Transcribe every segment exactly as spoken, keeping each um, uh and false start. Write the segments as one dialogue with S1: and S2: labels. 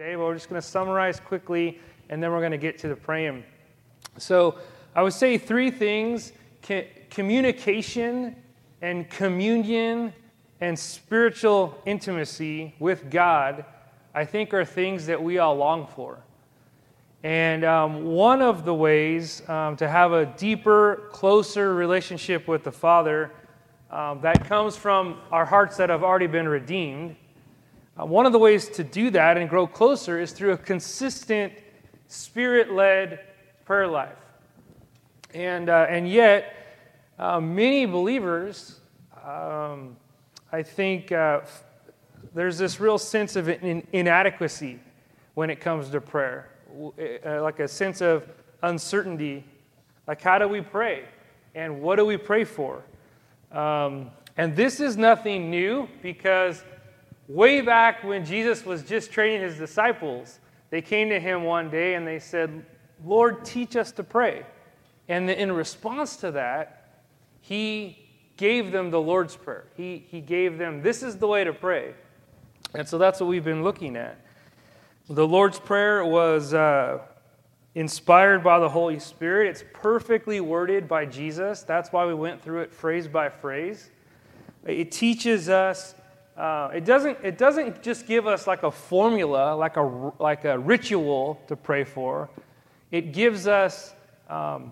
S1: today, but we're just going to summarize quickly, and then we're going to get to the praying. So I would say three things: communication and communion and spiritual intimacy with God, I think, are things that we all long for. And um, one of the ways um, to have a deeper, closer relationship with the Father um, that comes from our hearts that have already been redeemed, uh, one of the ways to do that and grow closer is through a consistent, Spirit-led prayer life. And uh, and yet, uh, many believers, um, I think, uh, f- there's this real sense of in- inadequacy when it comes to prayer. Uh, like a sense of uncertainty, like how do we pray and what do we pray for? Um, and this is nothing new, because way back when Jesus was just training his disciples, they came to him one day and they said, "Lord, teach us to pray." And in response to that, he gave them the Lord's Prayer. He, he gave them, this is the way to pray. And so that's what we've been looking at. The Lord's Prayer was uh, inspired by the Holy Spirit. It's perfectly worded by Jesus. That's why we went through it phrase by phrase. It teaches us. Uh, it doesn't. It doesn't just give us like a formula, like a like a ritual to pray for. It gives us um,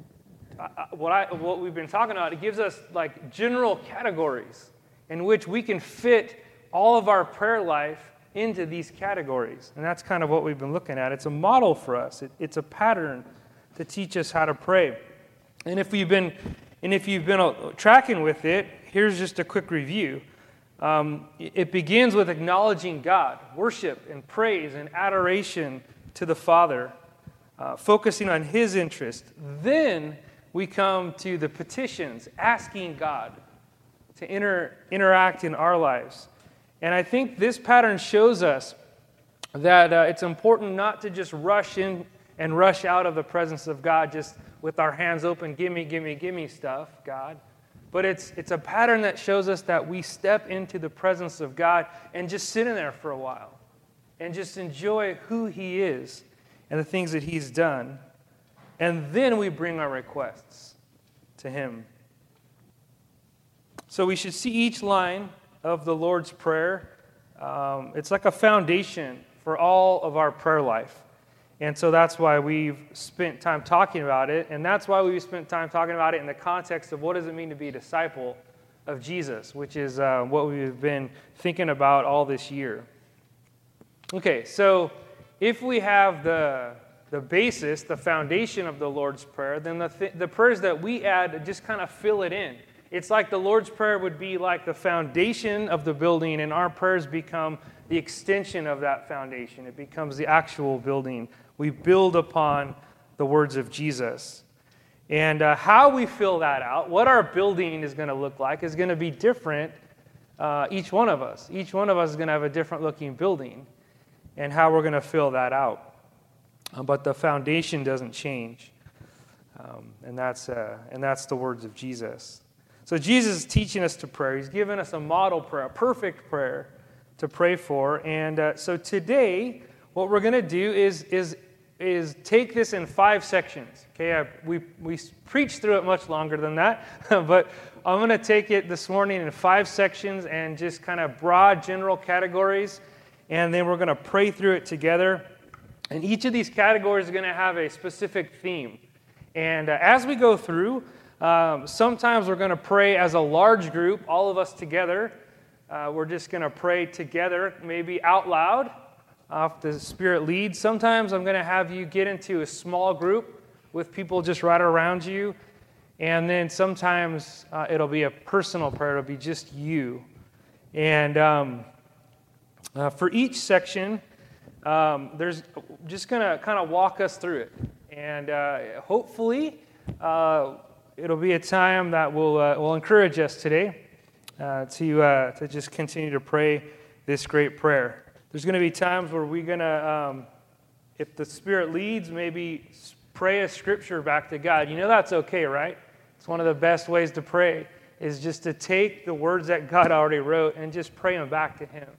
S1: what I what we've been talking about. It gives us like general categories in which we can fit all of our prayer life into these categories. And that's kind of what we've been looking at. It's a model for us. It, it's a pattern to teach us how to pray. And if we've been, and if you've been uh, tracking with it, here's just a quick review. Um, it begins with acknowledging God, worship and praise and adoration to the Father, uh, focusing on His interest. Then we come to the petitions, asking God to inter, interact in our lives. And I think this pattern shows us that uh, it's important not to just rush in and rush out of the presence of God just with our hands open, gimme, gimme, gimme stuff, God. But it's it's a pattern that shows us that we step into the presence of God and just sit in there for a while and just enjoy who He is and the things that He's done. And then we bring our requests to Him. So we should see each line of the Lord's Prayer. Um, it's like a foundation for all of our prayer life. And so that's why we've spent time talking about it, and that's why we've spent time talking about it in the context of what does it mean to be a disciple of Jesus, which is uh, what we've been thinking about all this year. Okay, so if we have the the basis, the foundation of the Lord's Prayer, then the th- the prayers that we add just kind of fill it in. It's like the Lord's Prayer would be like the foundation of the building, and our prayers become the extension of that foundation. It becomes the actual building. We build upon the words of Jesus. And uh, how we fill that out, what our building is going to look like, is going to be different, uh, each one of us. Each one of us is going to have a different looking building, and how we're going to fill that out. Uh, but the foundation doesn't change. Um, and that's uh, and that's the words of Jesus. So Jesus is teaching us to pray. He's given us a model prayer, a perfect prayer to pray for. And uh, so today, what we're going to do is is is take this in five sections. Okay, I, we we preached through it much longer than that, but I'm going to take it this morning in five sections and just kind of broad general categories, and then we're going to pray through it together. And each of these categories is going to have a specific theme. And uh, as we go through, Um, sometimes we're going to pray as a large group, all of us together. Uh, we're just going to pray together, maybe out loud, uh, if the Spirit leads. Sometimes I'm going to have you get into a small group with people just right around you. And then sometimes uh, it'll be a personal prayer. It'll be just you. And um, uh, for each section, um, there's just going to kind of walk us through it. And uh, hopefully, uh, it'll be a time that will uh, will encourage us today uh, to uh, to just continue to pray this great prayer. There's going to be times where we're going to, um, if the Spirit leads, maybe pray a scripture back to God. You know that's okay, right? It's one of the best ways to pray is just to take the words that God already wrote and just pray them back to Him.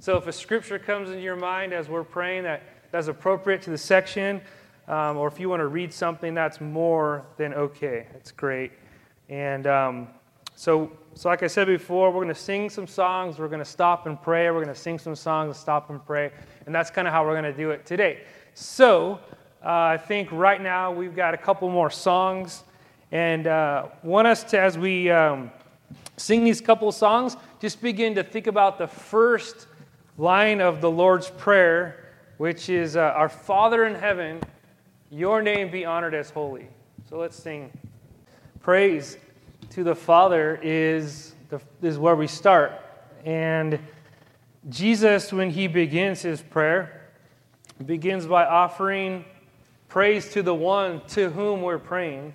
S1: So if a scripture comes into your mind as we're praying that that's appropriate to the section, um, or if you want to read something that's more than okay, it's great. And um, so, so like I said before, we're going to sing some songs, we're going to stop and pray, we're going to sing some songs and stop and pray, and that's kind of how we're going to do it today. So uh, I think right now we've got a couple more songs, and uh, want us to, as we um, sing these couple of songs, just begin to think about the first line of the Lord's Prayer, which is, uh, Our Father in heaven, your name be honored as holy. So let's sing. Praise to the Father is, the, is where we start. And Jesus, when he begins his prayer, begins by offering praise to the one to whom we're praying.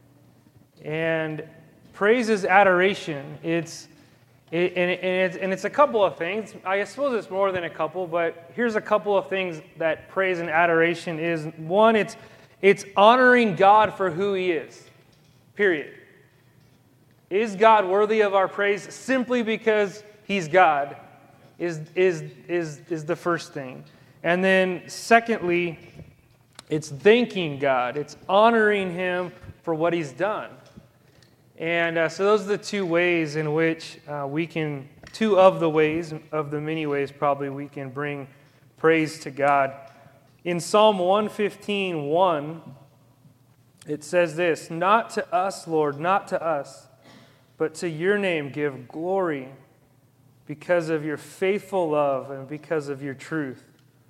S1: And praise is adoration. It's it, and, and, it's, and it's a couple of things. I suppose it's more than a couple, but here's a couple of things that praise and adoration is. One, it's it's honoring God for who he is, period. Is God worthy of our praise simply because he's God is, is, is, is the first thing. And then secondly, it's thanking God. It's honoring him for what he's done. And uh, so those are the two ways in which uh, we can, two of the ways, of the many ways probably, we can bring praise to God. In Psalm one fifteen, one, it says this, Not to us, Lord, not to us, but to your name give glory because of your faithful love and because of your truth.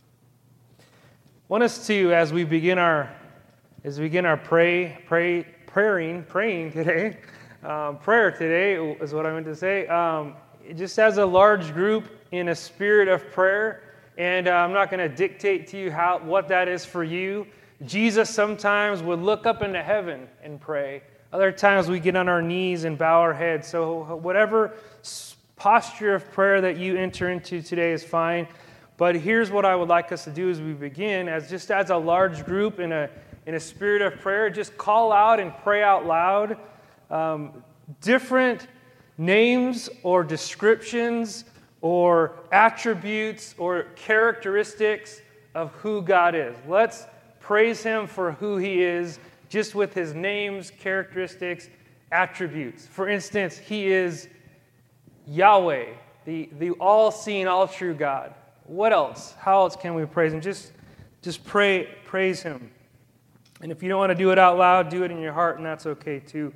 S1: I want us to, as we begin our, as we begin our pray, pray, praying, praying today, um, prayer today is what I meant to say. Um, just as a large group in a spirit of prayer, and uh, I'm not going to dictate to you how what that is for you. Jesus sometimes would look up into heaven and pray. Other times we get on our knees and bow our heads. So whatever posture of prayer that you enter into today is fine. But here's what I would like us to do as we begin, as just as a large group in a in a spirit of prayer, just call out and pray out loud um, different names or descriptions or attributes or characteristics of who God is. Let's praise him for who he is, just with his names, characteristics, attributes. For instance, he is Yahweh, the, the all-seeing, all-true God. What else? How else can we praise him? Just, just pray, praise him. And if you don't want to do it out loud, do it in your heart, and that's okay too.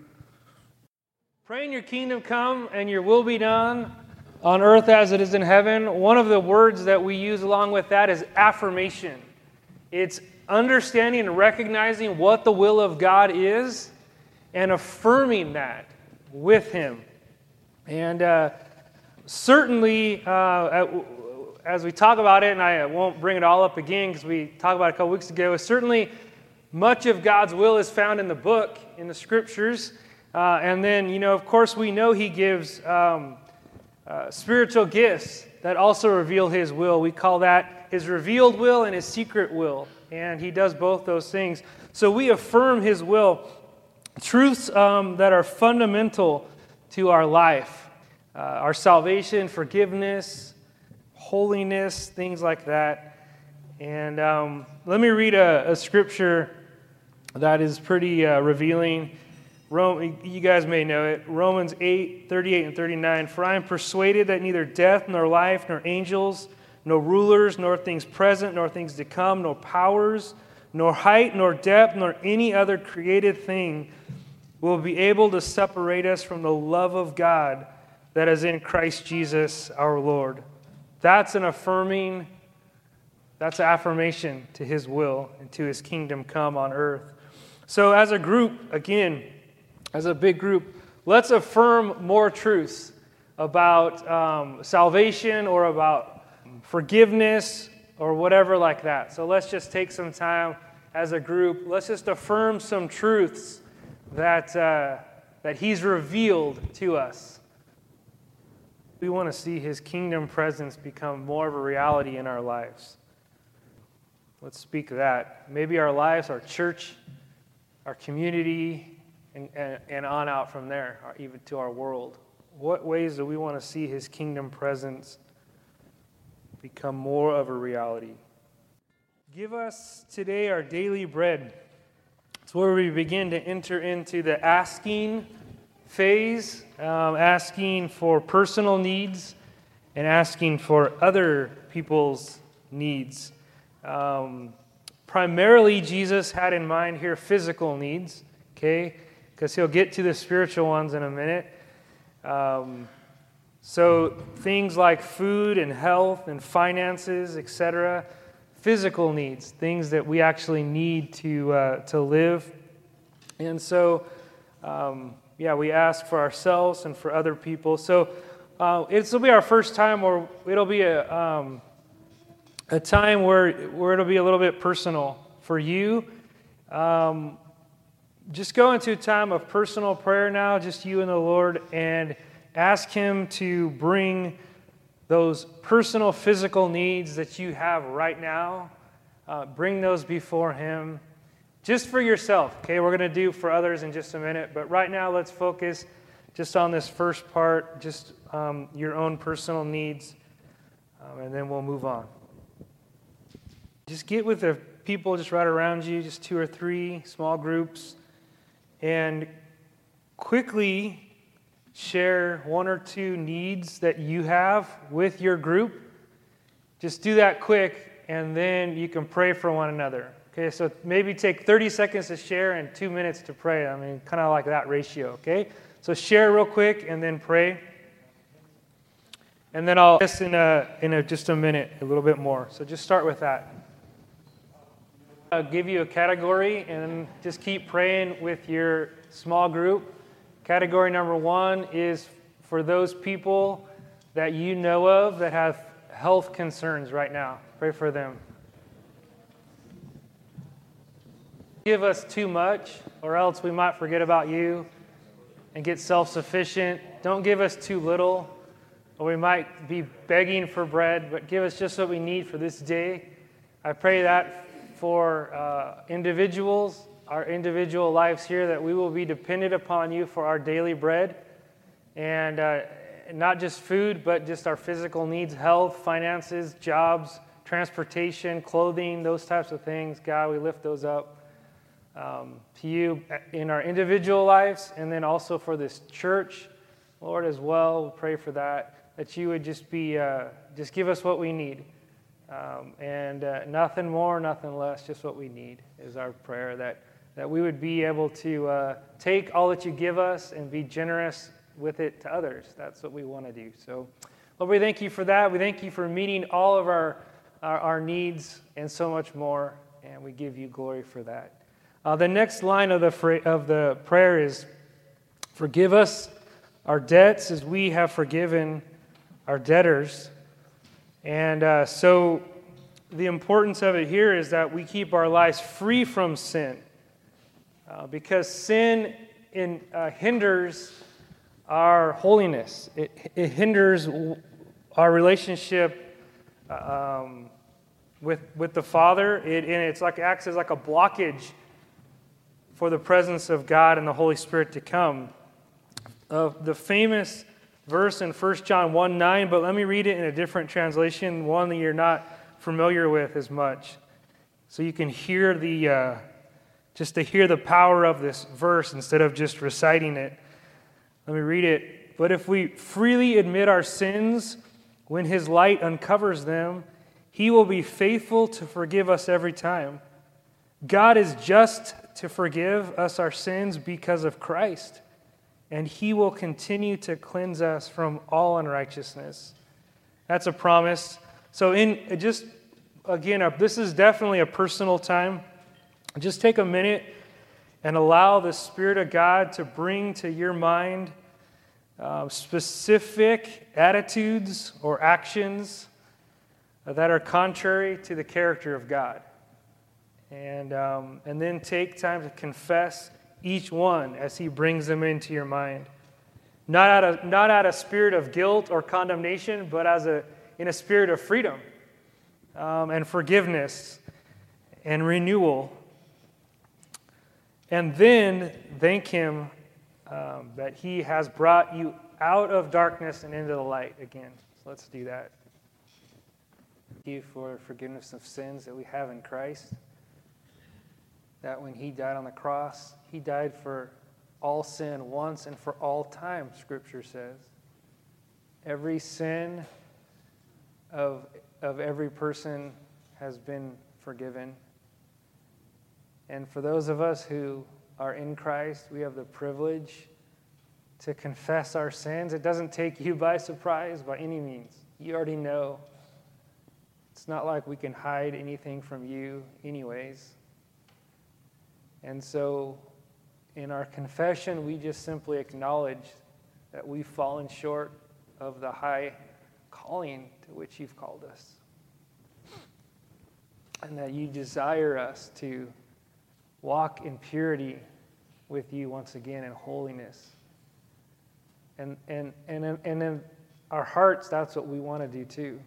S1: Praying your kingdom come and your will be done on earth as it is in heaven. One of the words that we use along with that is affirmation. It's understanding and recognizing what the will of God is and affirming that with him. And uh, certainly, uh, as we talk about it, and I won't bring it all up again because we talked about it a couple weeks ago, certainly much of God's will is found in the book, in the scriptures. Uh, and then, you know, of course, we know he gives um, uh, spiritual gifts that also reveal his will. We call that his revealed will and his secret will. And he does both those things. So we affirm his will. Truths um, that are fundamental to our life. Uh, our salvation, forgiveness, holiness, things like that. And um, let me read a, a scripture that is pretty uh, revealing. Rome, you guys may know it. Romans eight, thirty-eight and thirty-nine. For I am persuaded that neither death, nor life, nor angels, nor rulers, nor things present, nor things to come, nor powers, nor height, nor depth, nor any other created thing will be able to separate us from the love of God that is in Christ Jesus our Lord. That's an affirming, that's an affirmation to his will and to his kingdom come on earth. So as a group, again, as a big group, let's affirm more truths about um, salvation or about forgiveness or whatever like that. So let's just take some time as a group. Let's just affirm some truths that uh, that he's revealed to us. We want to see his kingdom presence become more of a reality in our lives. Let's speak of that. Maybe our lives, our church, our community, and, and, and on out from there, or even to our world. What ways do we want to see his kingdom presence become more of a reality. Give us today our daily bread. It's where we begin to enter into the asking phase, um, asking for personal needs and asking for other people's needs. Um, primarily, Jesus had in mind here physical needs, okay? Because he'll get to the spiritual ones in a minute. Um, so things like food and health and finances, et cetera, physical needs, things that we actually need to uh, to live. And so, um, yeah, we ask for ourselves and for other people. So uh, this will be our first time where it'll be a um, a time where where it'll be a little bit personal for you. Um, just go into a time of personal prayer now, just you and the Lord, and ask Him to bring those personal physical needs that you have right now, uh, bring those before Him, just for yourself. Okay, we're going to do for others in just a minute, but right now let's focus just on this first part, just um, your own personal needs, um, and then we'll move on. Just get with the people just right around you, just two or three small groups, and quickly share one or two needs that you have with your group. Just do that quick, and then you can pray for one another. Okay, so maybe take thirty seconds to share and two minutes to pray. I mean, kind of like that ratio, okay? So share real quick and then pray. And then I'll just in a, in a, just a minute, a little bit more. So just start with that. I'll give you a category and just keep praying with your small group. Category number one is for those people that you know of that have health concerns right now. Pray for them. Give us too much, or else we might forget about you and get self-sufficient. Don't give us too little, or we might be begging for bread, but give us just what we need for this day. I pray that for uh, individuals, our individual lives here, that we will be dependent upon you for our daily bread, and uh, not just food, but just our physical needs, health, finances, jobs, transportation, clothing, those types of things. God, we lift those up um, to you in our individual lives, and then also for this church, Lord, as well. We pray for that, that you would just be, uh, just give us what we need. Um, and uh, nothing more, nothing less, just what we need is our prayer, that that we would be able to uh, take all that you give us and be generous with it to others. That's what we want to do. So, Lord, we thank you for that. We thank you for meeting all of our, our, our needs and so much more, and we give you glory for that. Uh, the next line of the, fra- of the prayer is, forgive us our debts as we have forgiven our debtors. And uh, so the importance of it here is that we keep our lives free from sin. Uh, because sin in, uh, hinders our holiness. It, it hinders our relationship um, with with the Father. It, and it's like acts as like a blockage for the presence of God and the Holy Spirit to come. Uh, the famous verse in First John one nine, but let me read it in a different translation, one that you're not familiar with as much, so you can hear the... Uh, just to hear the power of this verse instead of just reciting it. Let me read it. But if we freely admit our sins, when His light uncovers them, He will be faithful to forgive us every time. God is just to forgive us our sins because of Christ, and He will continue to cleanse us from all unrighteousness. That's a promise. So in just, again, this is definitely a personal time. Just take a minute and allow the Spirit of God to bring to your mind uh, specific attitudes or actions that are contrary to the character of God. And, um, and then take time to confess each one as He brings them into your mind. Not out of, not out of spirit of guilt or condemnation, but as a, in a spirit of freedom um, and forgiveness and renewal. And then thank Him um, that He has brought you out of darkness and into the light again. So let's do that. you for forgiveness of sins that we have in Christ. That when he died on the cross, he died for all sin once and for all time, Scripture says. Every sin of, of every person has been forgiven. And for those of us who are in Christ, we have the privilege to confess our sins. It doesn't take you by surprise by any means. You already know. It's not like we can hide anything from you anyways. And so in our confession, we just simply acknowledge that we've fallen short of the high calling to which you've called us. And that you desire us to walk in purity with you once again in holiness. And and and and in our hearts, that's what we want to do too.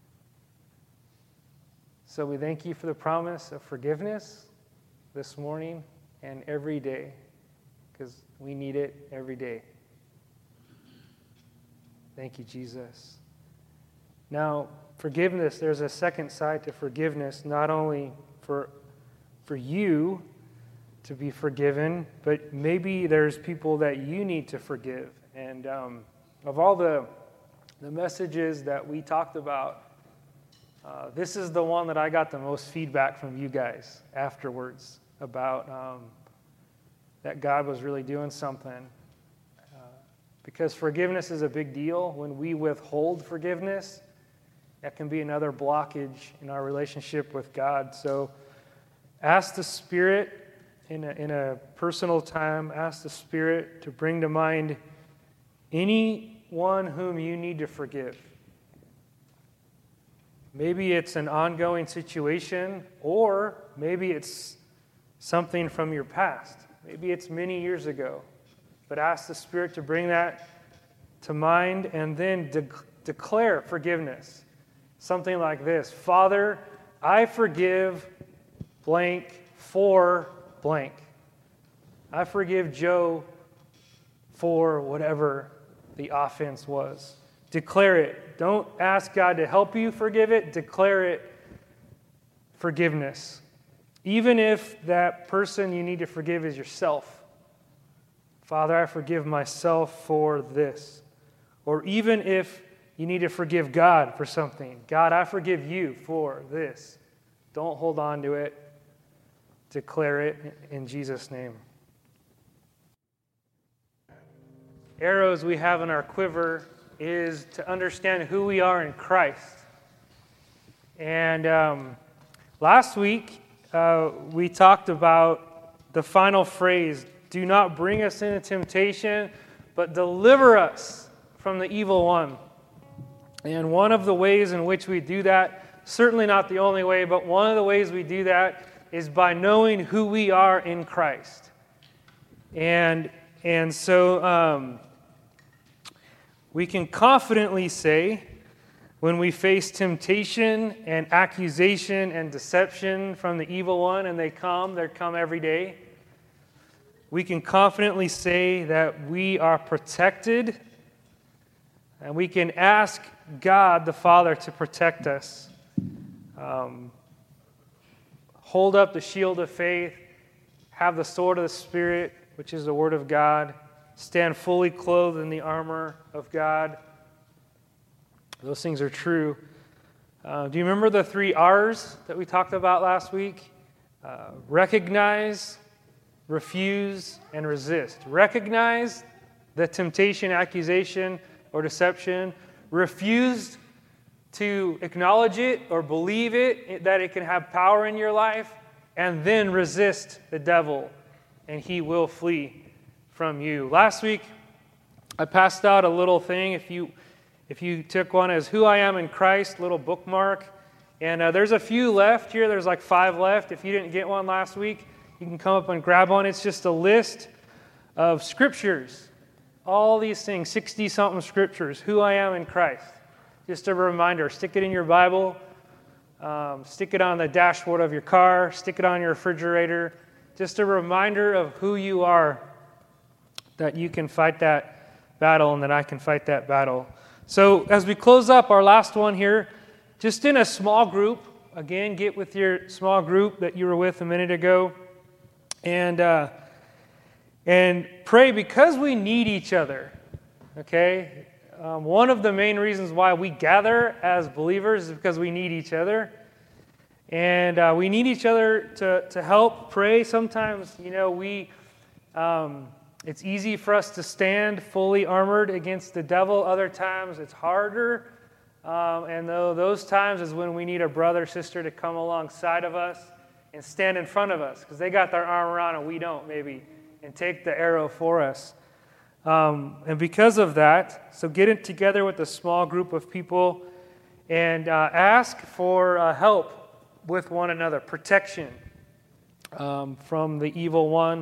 S1: So we thank you for the promise of forgiveness this morning and every day, because we need it every day. Thank you, Jesus. Now, forgiveness, there's a second side to forgiveness, not only for, for you to be forgiven, but maybe there's people that you need to forgive. And um, of all the, the messages that we talked about, uh, this is the one that I got the most feedback from you guys afterwards about um, that God was really doing something. Uh, because forgiveness is a big deal. When we withhold forgiveness, that can be another blockage in our relationship with God. So ask the Spirit in a, in a personal time, ask the Spirit to bring to mind anyone whom you need to forgive. Maybe it's an ongoing situation, or maybe it's something from your past. Maybe it's many years ago. But ask the Spirit to bring that to mind and then de- declare forgiveness. Something like this: Father, I forgive blank for blank. I forgive Joe for whatever the offense was. Declare it. Don't ask God to help you forgive it. Declare it forgiveness. Even if that person you need to forgive is yourself. Father, I forgive myself for this. Or even if you need to forgive God for something. God, I forgive you for this. Don't hold on to it. Declare it in Jesus' name. Arrows we have in our quiver is to understand who we are in Christ. And um, last week, uh, we talked about the final phrase, do not bring us into temptation, but deliver us from the evil one. And one of the ways in which we do that, certainly not the only way, but one of the ways we do that is by knowing who we are in Christ. And, and so... Um, We can confidently say, when we face temptation and accusation and deception from the evil one, and they come, they come every day, we can confidently say that we are protected, and we can ask God the Father to protect us. Um, hold up the shield of faith, have the sword of the Spirit, which is the Word of God. Stand fully clothed in the armor of God. Those things are true. Uh, do you remember the three R's that we talked about last week? Uh, recognize, refuse, and resist. Recognize the temptation, accusation, or deception. Refuse to acknowledge it or believe it, that it can have power in your life. And then resist the devil, and he will flee from you. Last week, I passed out a little thing. If you if you took one as Who I Am in Christ, little bookmark. And uh, there's a few left here. There's like five left. If you didn't get one last week, you can come up and grab one. It's just a list of scriptures. All these things, sixty-something scriptures. Who I am in Christ. Just a reminder. Stick it in your Bible. Um, stick it on the dashboard of your car. Stick it on your refrigerator. Just a reminder of who you are, that you can fight that battle and that I can fight that battle. So as we close up our last one here, just in a small group. Again, get with your small group that you were with a minute ago, and uh, and pray, because we need each other. Okay, um, one of the main reasons why we gather as believers is because we need each other, and uh, we need each other to to help pray. Sometimes, you know, we um, it's easy for us to stand fully armored against the devil. Other times, it's harder. Um, and though those times is when we need a brother, sister to come alongside of us and stand in front of us, because they got their armor on and we don't, maybe, and take the arrow for us. Um, and because of that, so get it together with a small group of people and uh, ask for uh, help with one another, protection um, from the evil one,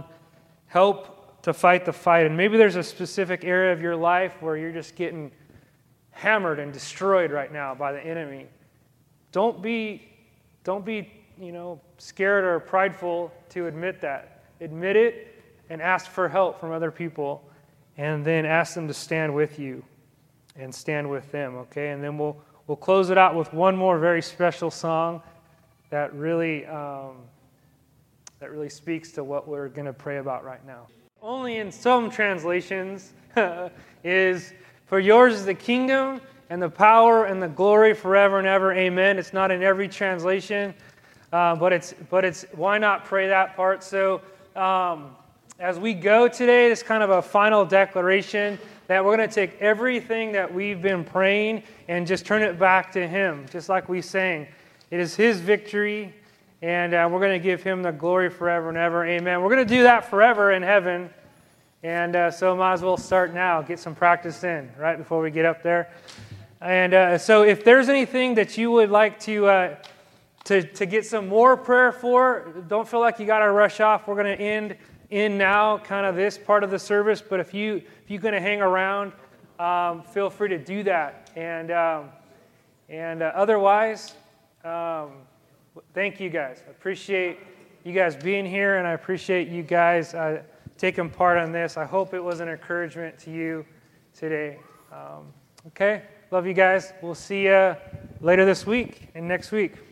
S1: help to fight the fight. And maybe there's a specific area of your life where you're just getting hammered and destroyed right now by the enemy. Don't be, don't be, you know, scared or prideful to admit that. Admit it and ask for help from other people, and then ask them to stand with you and stand with them. Okay, and then we'll we'll close it out with one more very special song that really um, that really speaks to what we're going to pray about right now. Only in some translations is. For yours is the kingdom and the power and the glory forever and ever. Amen. It's not in every translation, uh, but it's but it's why not pray that part? So um, as we go today, it's kind of a final declaration that we're going to take everything that we've been praying and just turn it back to Him, just like we sang. It is His victory, and uh, we're going to give Him the glory forever and ever. Amen. We're going to do that forever in heaven. And uh, so might as well start now, get some practice in, right, before we get up there. And uh, so if there's anything that you would like to, uh, to to get some more prayer for, don't feel like you got to rush off. We're going to end in now, kind of this part of the service. But if, you, if you're going to hang around, um, feel free to do that. And, um, and uh, otherwise, um, thank you guys. I appreciate you guys being here, and I appreciate you guys uh, taking part on this. I hope it was an encouragement to you today. Um, okay, love you guys. We'll see you later this week and next week.